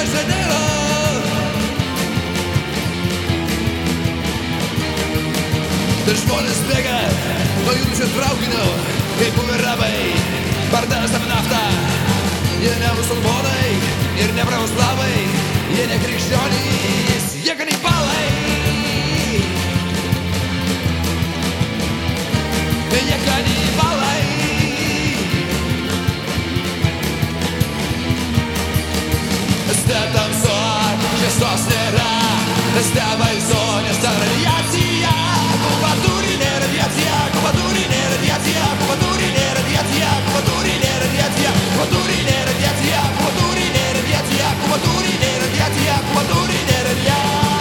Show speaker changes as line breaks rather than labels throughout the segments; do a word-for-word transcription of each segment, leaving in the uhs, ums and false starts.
Žaneiro. Ir žmonės bėga nuo judančio traukinio, kaip bumerabai, pardavinėdami naftą. Jie ne musulmonai ir ne pravoslavai, jie ne krikščionys, jie kanibalai. Jie kanibalai. Ste tamso, šviesos nėra, ste baisu, nes ta radiacija. Kubaturinė radiacija, kubaturinė radiacija, kubaturinė radiacija, kubaturinė radiacija, kubaturinė radiacija, kubaturinė radiacija, kubaturinė radiacija, kubaturinė radiacija.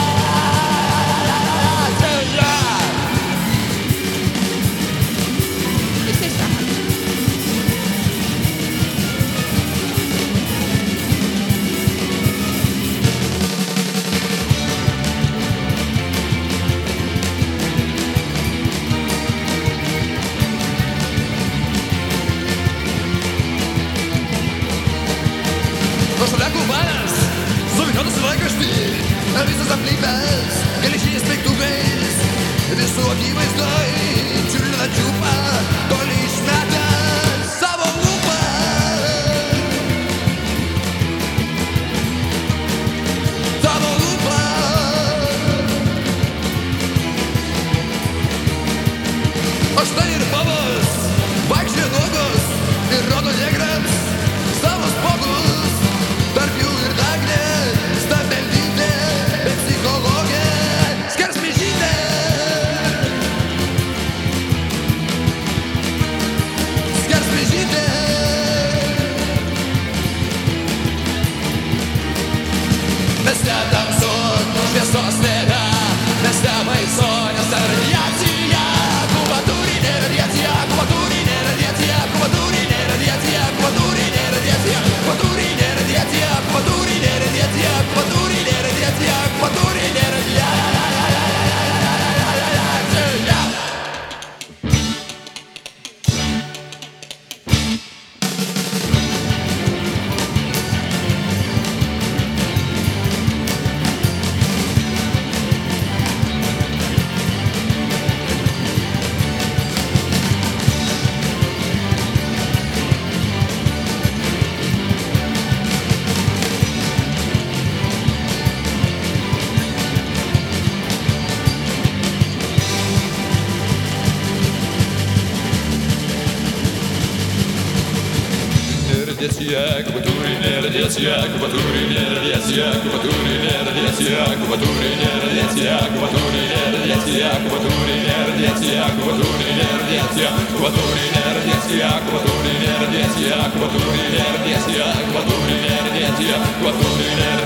Šalia klubanas, suvyniotas laikraštį, visas aplipęs, geležiniais daiktukais, visų akivaizdoj, čiurlina čiupą, toli išmetęs savo lūpą. Savo lūpą. O štai ir babos, vaikščioja nuogos ir rodo negrams savo spuogus. Tarp jų ir Dagnė, Stabeldytė, bet psichologė, Skersmėžytė. Skersmėžytė. Mes ne tamsu, šviesos nėra, mes ne baisu, nes ta radiacija. Kubaturinė radiacija, kubaturinė radiacija, kubaturinė radiacija, kubaturinė radiacija, kubaturinė radiacija, kubaturinė radiacija, kubaturinė radiacija, kubaturinė radiacija. Kubaturinė radiacija, kubaturinė radiacija, kubaturinė radiacija, kubaturinė radiacija, kubaturinė radiacija, kubaturinė radiacija, kubaturinė radiacija, kubaturinė radiacija, kubaturinė radiacija, kubaturinė radiacija, kubaturinė radiacija, kubaturinė